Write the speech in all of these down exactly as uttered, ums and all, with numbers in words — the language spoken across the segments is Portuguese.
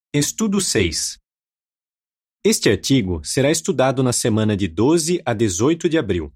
Estudo seis. Este artigo será estudado na semana de doze a dezoito de abril.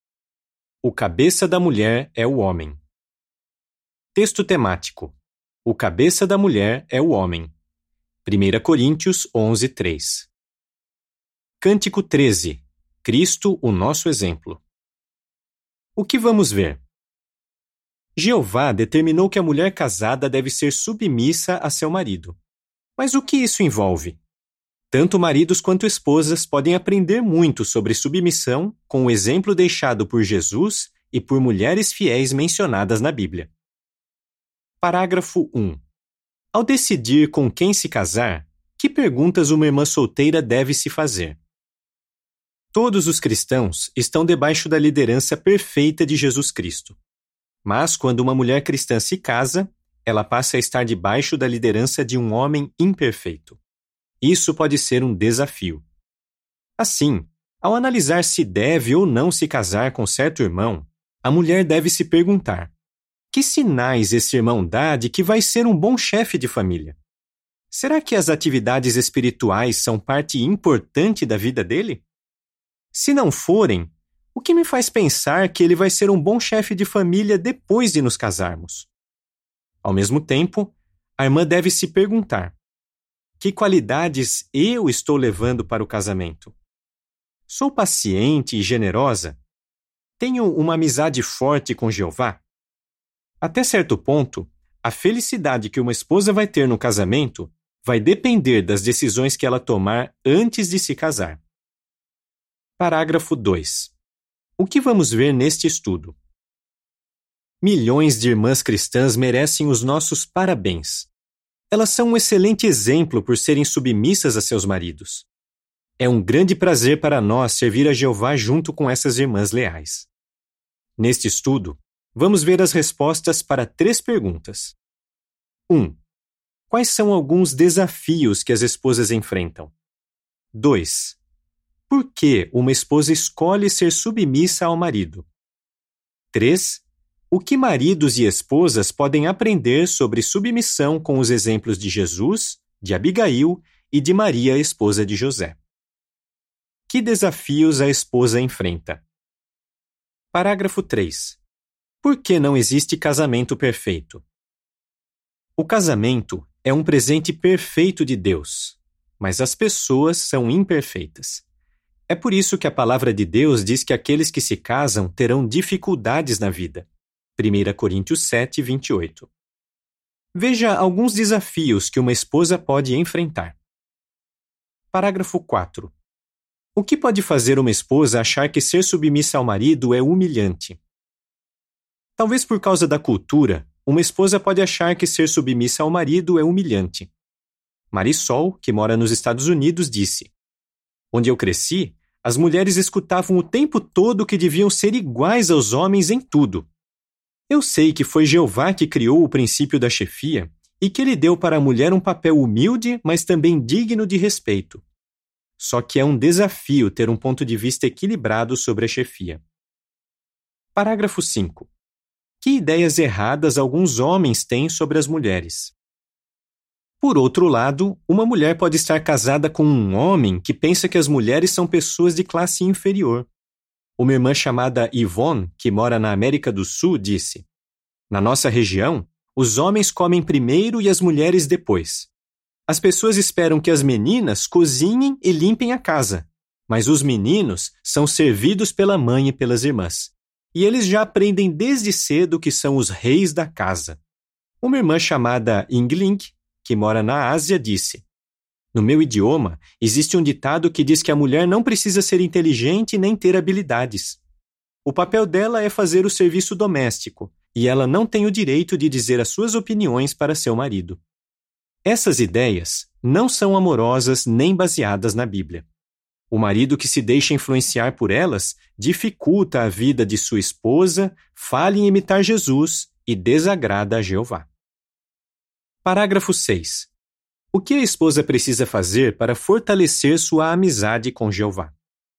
O cabeça da mulher é o homem. Texto temático. O cabeça da mulher é o homem. primeira Coríntios onze, três. Cântico treze. Cristo, o nosso exemplo. O que vamos ver? Jeová determinou que a mulher casada deve ser submissa a seu marido. Mas o que isso envolve? Tanto maridos quanto esposas podem aprender muito sobre submissão com o exemplo deixado por Jesus e por mulheres fiéis mencionadas na Bíblia. Parágrafo um. Ao decidir com quem se casar, que perguntas uma irmã solteira deve se fazer? Todos os cristãos estão debaixo da liderança perfeita de Jesus Cristo. Mas quando uma mulher cristã se casa, ela passa a estar debaixo da liderança de um homem imperfeito. Isso pode ser um desafio. Assim, ao analisar se deve ou não se casar com certo irmão, a mulher deve se perguntar: que sinais esse irmão dá de que vai ser um bom chefe de família? Será que as atividades espirituais são parte importante da vida dele? Se não forem, o que me faz pensar que ele vai ser um bom chefe de família depois de nos casarmos? Ao mesmo tempo, a irmã deve se perguntar: que qualidades eu estou levando para o casamento? Sou paciente e generosa? Tenho uma amizade forte com Jeová? Até certo ponto, a felicidade que uma esposa vai ter no casamento vai depender das decisões que ela tomar antes de se casar. Parágrafo dois. O que vamos ver neste estudo? Milhões de irmãs cristãs merecem os nossos parabéns. Elas são um excelente exemplo por serem submissas a seus maridos. É um grande prazer para nós servir a Jeová junto com essas irmãs leais. Neste estudo, vamos ver as respostas para três perguntas. um. Quais são alguns desafios que as esposas enfrentam? dois. Por que uma esposa escolhe ser submissa ao marido? três. O que maridos e esposas podem aprender sobre submissão com os exemplos de Jesus, de Abigail e de Maria, esposa de José? Que desafios a esposa enfrenta? Parágrafo três. Por que não existe casamento perfeito? O casamento é um presente perfeito de Deus, mas as pessoas são imperfeitas. É por isso que a palavra de Deus diz que aqueles que se casam terão dificuldades na vida. primeira Coríntios sete, vinte e oito. Veja alguns desafios que uma esposa pode enfrentar. Parágrafo quatro. O que pode fazer uma esposa achar que ser submissa ao marido é humilhante? Talvez por causa da cultura, uma esposa pode achar que ser submissa ao marido é humilhante. Marisol, que mora nos Estados Unidos, disse: onde eu cresci, as mulheres escutavam o tempo todo que deviam ser iguais aos homens em tudo. Eu sei que foi Jeová que criou o princípio da chefia e que ele deu para a mulher um papel humilde, mas também digno de respeito. Só que é um desafio ter um ponto de vista equilibrado sobre a chefia. Parágrafo cinco. Que ideias erradas alguns homens têm sobre as mulheres? Por outro lado, uma mulher pode estar casada com um homem que pensa que as mulheres são pessoas de classe inferior. Uma irmã chamada Yvonne, que mora na América do Sul, disse: na nossa região, os homens comem primeiro e as mulheres depois. As pessoas esperam que as meninas cozinhem e limpem a casa, mas os meninos são servidos pela mãe e pelas irmãs. E eles já aprendem desde cedo que são os reis da casa. Uma irmã chamada Yingling, que mora na Ásia, disse: no meu idioma, existe um ditado que diz que a mulher não precisa ser inteligente nem ter habilidades. O papel dela é fazer o serviço doméstico, e ela não tem o direito de dizer as suas opiniões para seu marido. Essas ideias não são amorosas nem baseadas na Bíblia. O marido que se deixa influenciar por elas dificulta a vida de sua esposa, falha em imitar Jesus e desagrada a Jeová. Parágrafo seis. O que a esposa precisa fazer para fortalecer sua amizade com Jeová?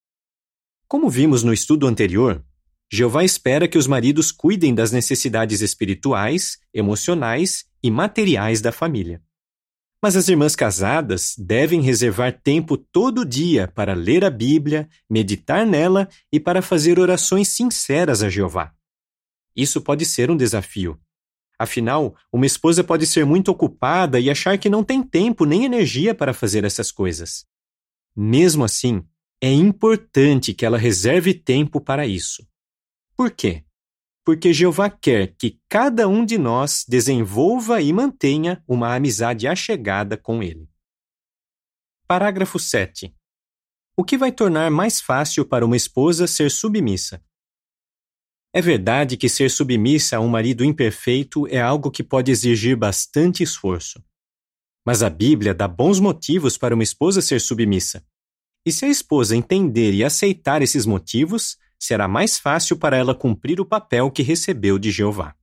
Como vimos no estudo anterior, Jeová espera que os maridos cuidem das necessidades espirituais, emocionais e materiais da família. Mas as irmãs casadas devem reservar tempo todo dia para ler a Bíblia, meditar nela e para fazer orações sinceras a Jeová. Isso pode ser um desafio. Afinal, uma esposa pode ser muito ocupada e achar que não tem tempo nem energia para fazer essas coisas. Mesmo assim, é importante que ela reserve tempo para isso. Por quê? Porque Jeová quer que cada um de nós desenvolva e mantenha uma amizade achegada com Ele. Parágrafo sete. O que vai tornar mais fácil para uma esposa ser submissa? É verdade que ser submissa a um marido imperfeito é algo que pode exigir bastante esforço. Mas a Bíblia dá bons motivos para uma esposa ser submissa. E se a esposa entender e aceitar esses motivos, será mais fácil para ela cumprir o papel que recebeu de Jeová.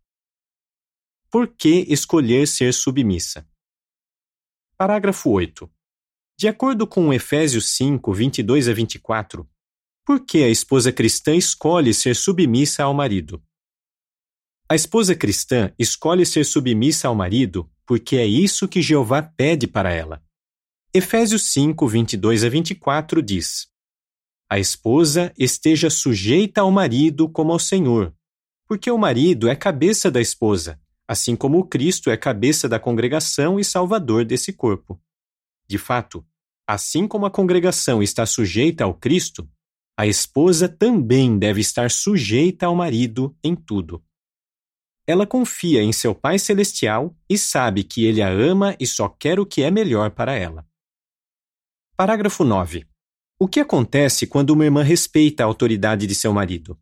Por que escolher ser submissa? Parágrafo oito. De acordo com Efésios cinco, vinte e dois a vinte e quatro, por que a esposa cristã escolhe ser submissa ao marido? A esposa cristã escolhe ser submissa ao marido porque é isso que Jeová pede para ela. Efésios cinco, vinte e dois a vinte e quatro diz: A esposa esteja sujeita ao marido como ao Senhor, porque o marido é cabeça da esposa, assim como o Cristo é cabeça da congregação e salvador desse corpo. De fato, assim como a congregação está sujeita ao Cristo, a esposa também deve estar sujeita ao marido em tudo. Ela confia em seu Pai Celestial e sabe que ele a ama e só quer o que é melhor para ela. Parágrafo nove. O que acontece quando uma irmã respeita a autoridade de seu marido?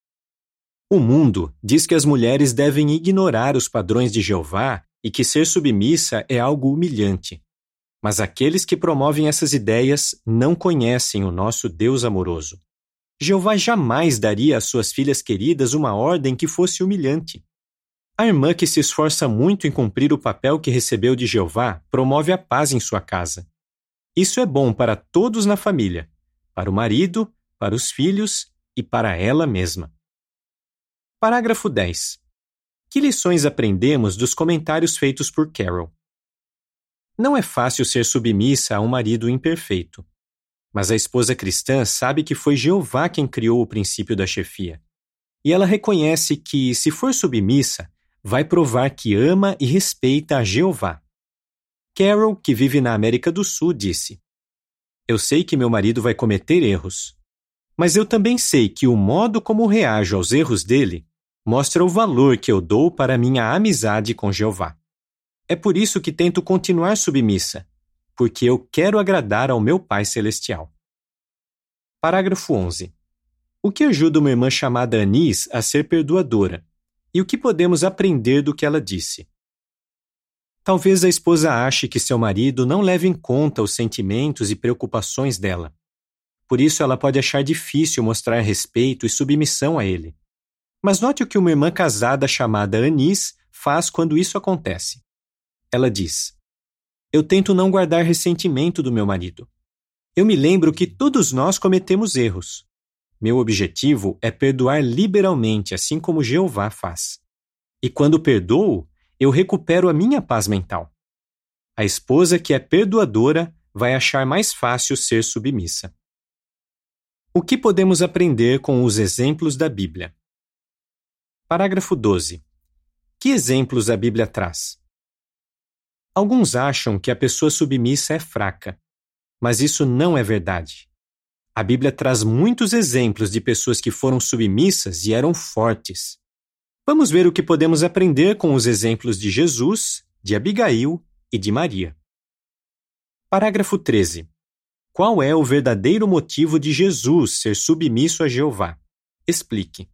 O mundo diz que as mulheres devem ignorar os padrões de Jeová e que ser submissa é algo humilhante. Mas aqueles que promovem essas ideias não conhecem o nosso Deus amoroso. Jeová jamais daria às suas filhas queridas uma ordem que fosse humilhante. A irmã que se esforça muito em cumprir o papel que recebeu de Jeová promove a paz em sua casa. Isso é bom para todos na família, para o marido, para os filhos e para ela mesma. Parágrafo dez. Que lições aprendemos dos comentários feitos por Carol? Não é fácil ser submissa a um marido imperfeito. Mas a esposa cristã sabe que foi Jeová quem criou o princípio da chefia. E ela reconhece que, se for submissa, vai provar que ama e respeita a Jeová. Carol, que vive na América do Sul, disse: Eu sei que meu marido vai cometer erros, mas eu também sei que o modo como reajo aos erros dele mostra o valor que eu dou para a minha amizade com Jeová. É por isso que tento continuar submissa, porque eu quero agradar ao meu Pai Celestial. Parágrafo onze. O que ajuda uma irmã chamada Anis a ser perdoadora? E o que podemos aprender do que ela disse? Talvez a esposa ache que seu marido não leve em conta os sentimentos e preocupações dela. Por isso ela pode achar difícil mostrar respeito e submissão a ele. Mas note o que uma irmã casada chamada Anis faz quando isso acontece. Ela diz: Eu tento não guardar ressentimento do meu marido. Eu me lembro que todos nós cometemos erros. Meu objetivo é perdoar liberalmente, assim como Jeová faz. E quando perdoo, eu recupero a minha paz mental. A esposa que é perdoadora vai achar mais fácil ser submissa. O que podemos aprender com os exemplos da Bíblia? Parágrafo doze. Que exemplos a Bíblia traz? Alguns acham que a pessoa submissa é fraca, mas isso não é verdade. A Bíblia traz muitos exemplos de pessoas que foram submissas e eram fortes. Vamos ver o que podemos aprender com os exemplos de Jesus, de Abigail e de Maria. Parágrafo treze. Qual é o verdadeiro motivo de Jesus ser submisso a Jeová? Explique.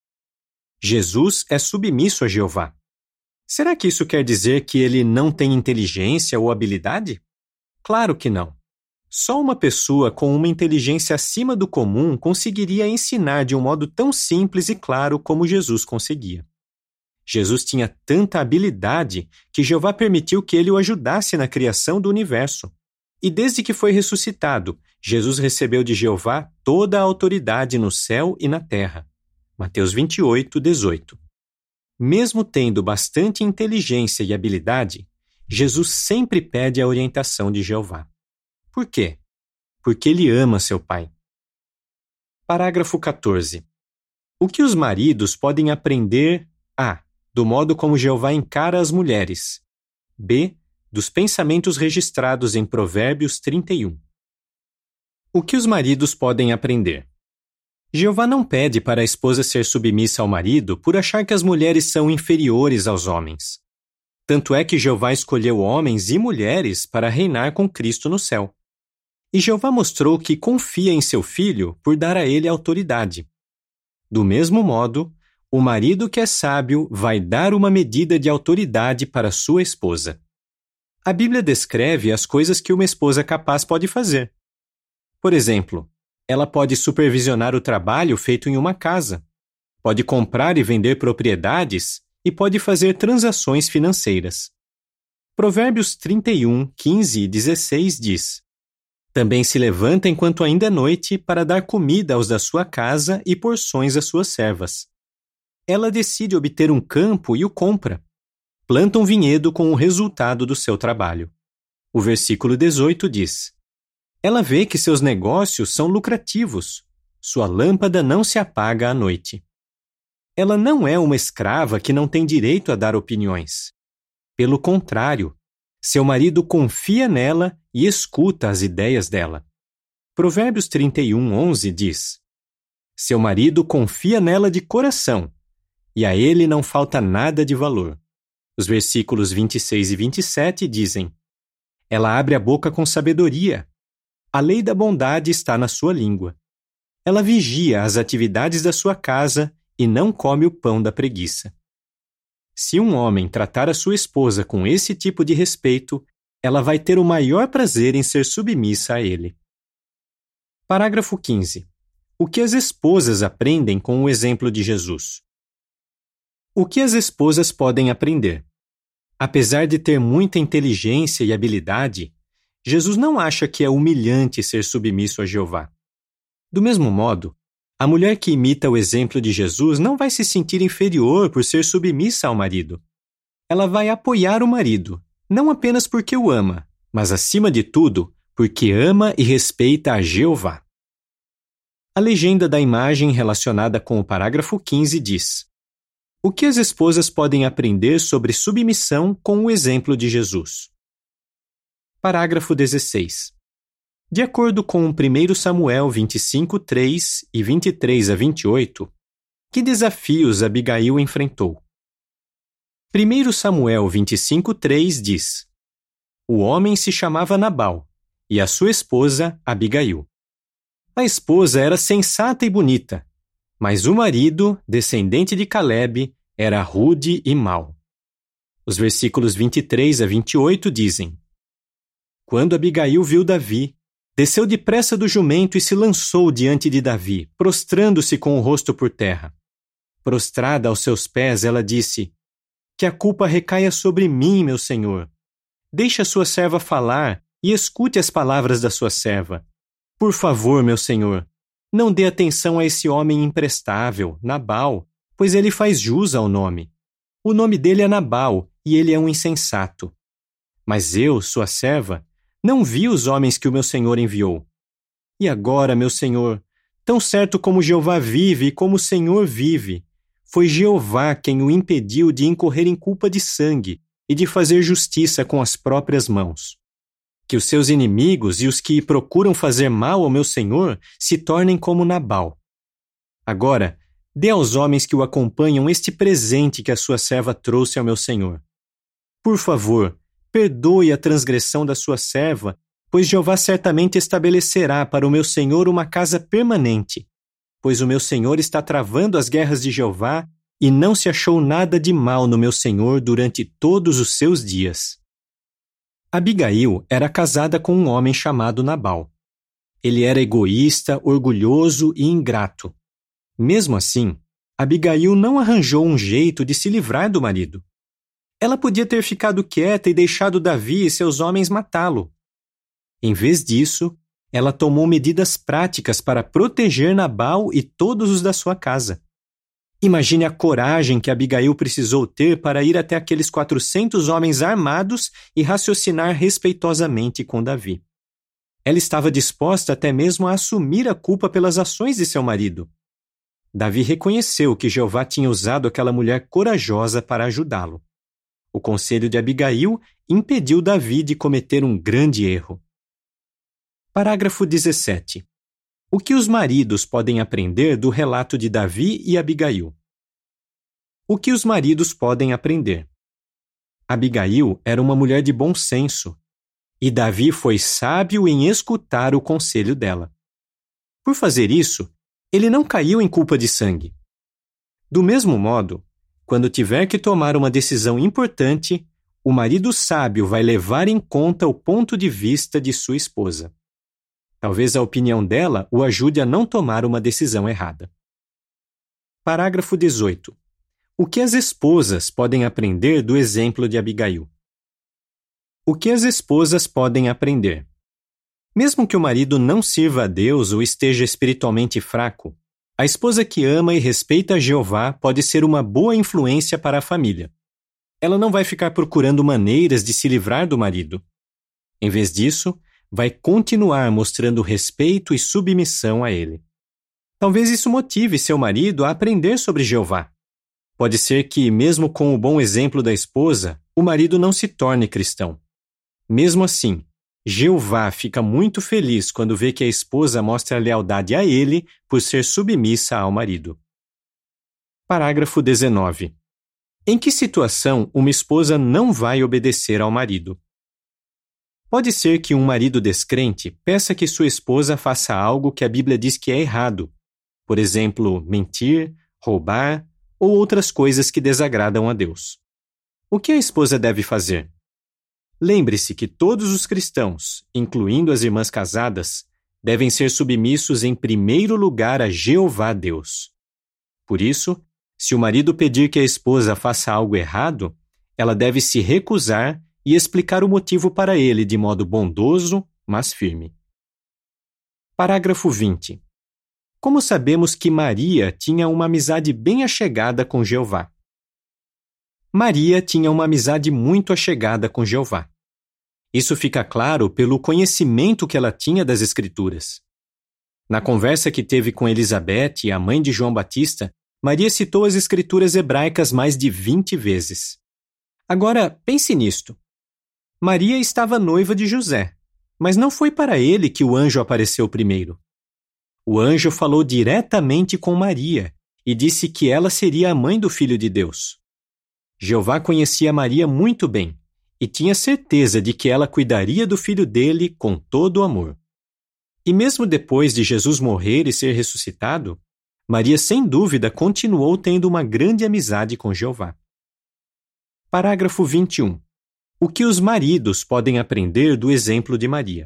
Jesus é submisso a Jeová. Será que isso quer dizer que ele não tem inteligência ou habilidade? Claro que não. Só uma pessoa com uma inteligência acima do comum conseguiria ensinar de um modo tão simples e claro como Jesus conseguia. Jesus tinha tanta habilidade que Jeová permitiu que ele o ajudasse na criação do universo. E desde que foi ressuscitado, Jesus recebeu de Jeová toda a autoridade no céu e na terra. Mateus vinte e oito, dezoito. Mesmo tendo bastante inteligência e habilidade, Jesus sempre pede a orientação de Jeová. Por quê? Porque ele ama seu pai. Parágrafo quatorze. O que os maridos podem aprender a. Do modo como Jeová encara as mulheres. B. Dos pensamentos registrados em Provérbios trinta e um. O que os maridos podem aprender? Jeová não pede para a esposa ser submissa ao marido por achar que as mulheres são inferiores aos homens. Tanto é que Jeová escolheu homens e mulheres para reinar com Cristo no céu. E Jeová mostrou que confia em seu filho por dar a ele autoridade. Do mesmo modo, o marido que é sábio vai dar uma medida de autoridade para sua esposa. A Bíblia descreve as coisas que uma esposa capaz pode fazer. Por exemplo, ela pode supervisionar o trabalho feito em uma casa, pode comprar e vender propriedades e pode fazer transações financeiras. Provérbios trinta e um, quinze e dezesseis diz: Também se levanta enquanto ainda é noite para dar comida aos da sua casa e porções às suas servas. Ela decide obter um campo e o compra. Planta um vinhedo com o resultado do seu trabalho. O versículo dezoito diz: Ela vê que seus negócios são lucrativos. Sua lâmpada não se apaga à noite. Ela não é uma escrava que não tem direito a dar opiniões. Pelo contrário, seu marido confia nela e escuta as ideias dela. Provérbios trinta e um, onze diz: Seu marido confia nela de coração, e a ele não falta nada de valor. Os versículos vinte e seis e vinte e sete dizem: Ela abre a boca com sabedoria. A lei da bondade está na sua língua. Ela vigia as atividades da sua casa e não come o pão da preguiça. Se um homem tratar a sua esposa com esse tipo de respeito, ela vai ter o maior prazer em ser submissa a ele. Parágrafo quinze. O que as esposas aprendem com o exemplo de Jesus? O que as esposas podem aprender? Apesar de ter muita inteligência e habilidade, Jesus não acha que é humilhante ser submisso a Jeová. Do mesmo modo, a mulher que imita o exemplo de Jesus não vai se sentir inferior por ser submissa ao marido. Ela vai apoiar o marido, não apenas porque o ama, mas acima de tudo, porque ama e respeita a Jeová. A legenda da imagem relacionada com o parágrafo quinze diz: O que as esposas podem aprender sobre submissão com o exemplo de Jesus? Parágrafo dezesseis. De acordo com primeiro Samuel vinte e cinco, três e vinte e três a vinte e oito, que desafios Abigail enfrentou? primeiro Samuel vinte e cinco, três diz: O homem se chamava Nabal, e a sua esposa Abigail. A esposa era sensata e bonita, mas o marido, descendente de Calebe, era rude e mau. Os versículos vinte e três a vinte e oito dizem: Quando Abigail viu Davi, desceu depressa do jumento e se lançou diante de Davi, prostrando-se com o rosto por terra. Prostrada aos seus pés, ela disse: Que a culpa recaia sobre mim, meu senhor. Deixe a sua serva falar e escute as palavras da sua serva. Por favor, meu senhor, não dê atenção a esse homem imprestável, Nabal, pois ele faz jus ao nome. O nome dele é Nabal, e ele é um insensato. Mas eu, sua serva, não vi os homens que o meu senhor enviou. E agora, meu senhor, tão certo como Jeová vive e como o Senhor vive, foi Jeová quem o impediu de incorrer em culpa de sangue e de fazer justiça com as próprias mãos. Que os seus inimigos e os que procuram fazer mal ao meu senhor se tornem como Nabal. Agora, dê aos homens que o acompanham este presente que a sua serva trouxe ao meu senhor. Por favor, perdoe a transgressão da sua serva, pois Jeová certamente estabelecerá para o meu senhor uma casa permanente, pois o meu senhor está travando as guerras de Jeová e não se achou nada de mal no meu senhor durante todos os seus dias. Abigail era casada com um homem chamado Nabal. Ele era egoísta, orgulhoso e ingrato. Mesmo assim, Abigail não arranjou um jeito de se livrar do marido. Ela podia ter ficado quieta e deixado Davi e seus homens matá-lo. Em vez disso, ela tomou medidas práticas para proteger Nabal e todos os da sua casa. Imagine a coragem que Abigail precisou ter para ir até aqueles quatrocentos homens armados e raciocinar respeitosamente com Davi. Ela estava disposta até mesmo a assumir a culpa pelas ações de seu marido. Davi reconheceu que Jeová tinha usado aquela mulher corajosa para ajudá-lo. O conselho de Abigail impediu Davi de cometer um grande erro. Parágrafo dezessete. O que os maridos podem aprender do relato de Davi e Abigail? O que os maridos podem aprender? Abigail era uma mulher de bom senso, e Davi foi sábio em escutar o conselho dela. Por fazer isso, ele não caiu em culpa de sangue. Do mesmo modo, quando tiver que tomar uma decisão importante, o marido sábio vai levar em conta o ponto de vista de sua esposa. Talvez a opinião dela o ajude a não tomar uma decisão errada. Parágrafo dezoito. O que as esposas podem aprender do exemplo de Abigail? O que as esposas podem aprender? Mesmo que o marido não sirva a Deus ou esteja espiritualmente fraco, a esposa que ama e respeita a Jeová pode ser uma boa influência para a família. Ela não vai ficar procurando maneiras de se livrar do marido. Em vez disso, vai continuar mostrando respeito e submissão a ele. Talvez isso motive seu marido a aprender sobre Jeová. Pode ser que, mesmo com o bom exemplo da esposa, o marido não se torne cristão. Mesmo assim, Jeová fica muito feliz quando vê que a esposa mostra lealdade a ele por ser submissa ao marido. Parágrafo dezenove. Em que situação uma esposa não vai obedecer ao marido? Pode ser que um marido descrente peça que sua esposa faça algo que a Bíblia diz que é errado, por exemplo, mentir, roubar ou outras coisas que desagradam a Deus. O que a esposa deve fazer? Lembre-se que todos os cristãos, incluindo as irmãs casadas, devem ser submissos em primeiro lugar a Jeová Deus. Por isso, se o marido pedir que a esposa faça algo errado, ela deve se recusar e explicar o motivo para ele de modo bondoso, mas firme. Parágrafo vinte. Como sabemos que Maria tinha uma amizade bem achegada com Jeová? Maria tinha uma amizade muito achegada com Jeová. Isso fica claro pelo conhecimento que ela tinha das Escrituras. Na conversa que teve com Elizabeth, a mãe de João Batista, Maria citou as Escrituras hebraicas mais de vinte vezes. Agora, pense nisto. Maria estava noiva de José, mas não foi para ele que o anjo apareceu primeiro. O anjo falou diretamente com Maria e disse que ela seria a mãe do Filho de Deus. Jeová conhecia Maria muito bem e tinha certeza de que ela cuidaria do filho dele com todo o amor. E mesmo depois de Jesus morrer e ser ressuscitado, Maria sem dúvida continuou tendo uma grande amizade com Jeová. Parágrafo vinte e um. O que os maridos podem aprender do exemplo de Maria?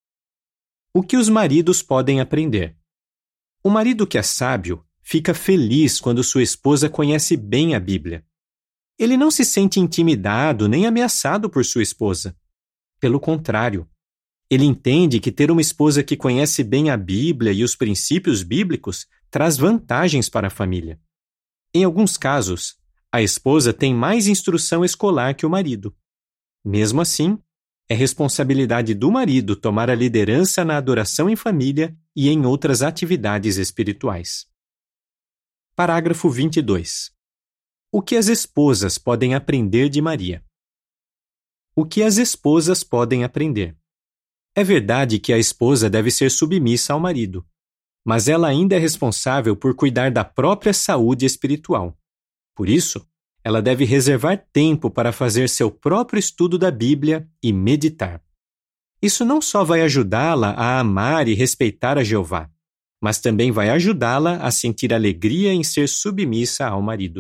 O que os maridos podem aprender? O marido que é sábio fica feliz quando sua esposa conhece bem a Bíblia. Ele não se sente intimidado nem ameaçado por sua esposa. Pelo contrário, ele entende que ter uma esposa que conhece bem a Bíblia e os princípios bíblicos traz vantagens para a família. Em alguns casos, a esposa tem mais instrução escolar que o marido. Mesmo assim, é responsabilidade do marido tomar a liderança na adoração em família e em outras atividades espirituais. Parágrafo vinte e dois. O que as esposas podem aprender de Maria? O que as esposas podem aprender? É verdade que a esposa deve ser submissa ao marido, mas ela ainda é responsável por cuidar da própria saúde espiritual. Por isso, ela deve reservar tempo para fazer seu próprio estudo da Bíblia e meditar. Isso não só vai ajudá-la a amar e respeitar a Jeová, mas também vai ajudá-la a sentir alegria em ser submissa ao marido.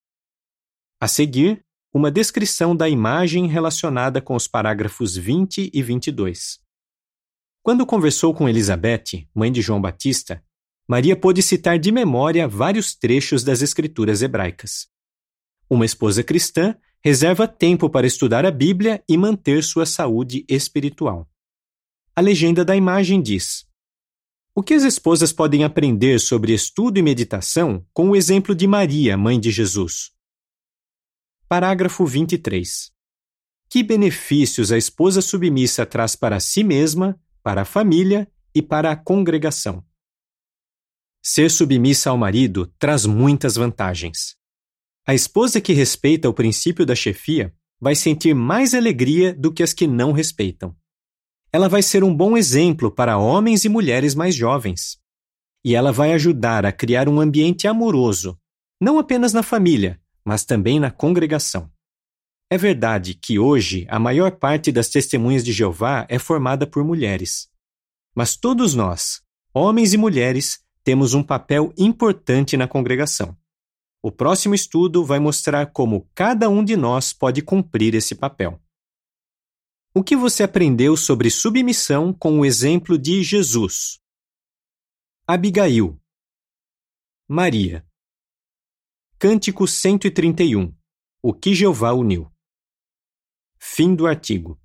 A seguir, uma descrição da imagem relacionada com os parágrafos vinte e vinte e dois. Quando conversou com Elizabeth, mãe de João Batista, Maria pôde citar de memória vários trechos das Escrituras hebraicas. Uma esposa cristã reserva tempo para estudar a Bíblia e manter sua saúde espiritual. A legenda da imagem diz: O que as esposas podem aprender sobre estudo e meditação com o exemplo de Maria, mãe de Jesus? Parágrafo vinte e três. Que benefícios a esposa submissa traz para si mesma, para a família e para a congregação? Ser submissa ao marido traz muitas vantagens. A esposa que respeita o princípio da chefia vai sentir mais alegria do que as que não respeitam. Ela vai ser um bom exemplo para homens e mulheres mais jovens. E ela vai ajudar a criar um ambiente amoroso, não apenas na família, mas também na congregação. É verdade que hoje a maior parte das testemunhas de Jeová é formada por mulheres. Mas todos nós, homens e mulheres, temos um papel importante na congregação. O próximo estudo vai mostrar como cada um de nós pode cumprir esse papel. O que você aprendeu sobre submissão com o exemplo de Jesus? Abigail. Maria. Cântico cento e trinta e um. O que Jeová uniu. Fim do artigo.